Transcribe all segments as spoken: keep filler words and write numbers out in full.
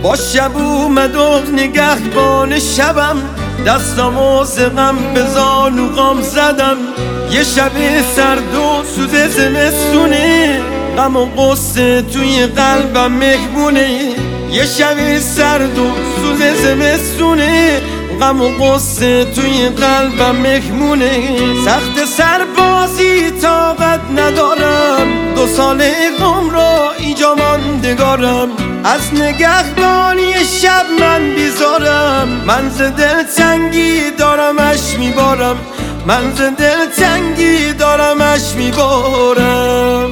با شب اومد و نگهبان شبم، دستامو ز غم به زانوغام زدم. یه شب سرد و سوز زمستونه، غم و غصه توی قلبم مهمونه. یه شب سرد و سوز زمستونه، غم و غصه توی قلبم مهمونه. سخت سربازی طاقت ندارم، دو سال غم را اینجا ماندگارم. از نگهبانی شب من بیزارم، من ز دلتنگی دارمش میبارم، من ز دلتنگی دارمش میبارم.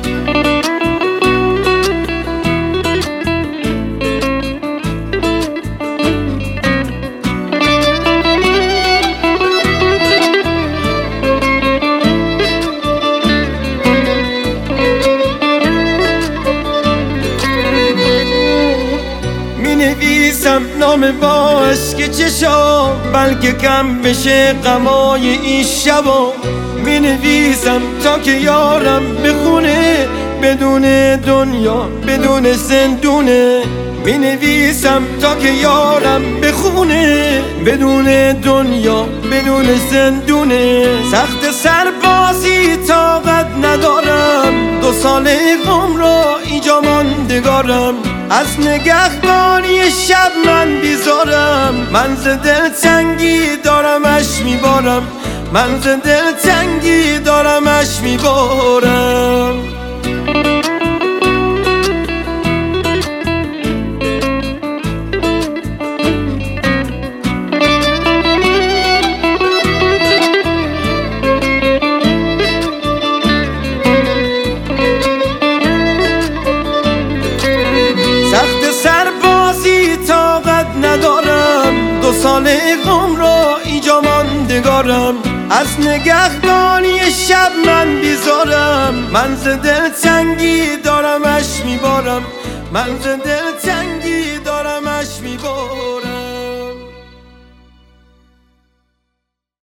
نویسم نام با اشک چشام، بلکه کم بشه غمای این شبا. می نویسم تا که یارم بخونه، بدون دنیا بدون زندونه. می نویسم تا که یارم بخونه، بدون دنیا بدون زندونه. سخت سربازی طاقت ندارم، دو سال غم را اینجا ماندگارم. از نگهبانی شب من بیزارم، من ز دلتنگی دارمش میبارم، من ز دلتنگی دارمش میبارم. دو سال غم را اینجا ماندگارم. از نگهبانی شب من بیزارم، من ز دلتنگی دارمش میبارم، من ز دلتنگی دارمش میبارم.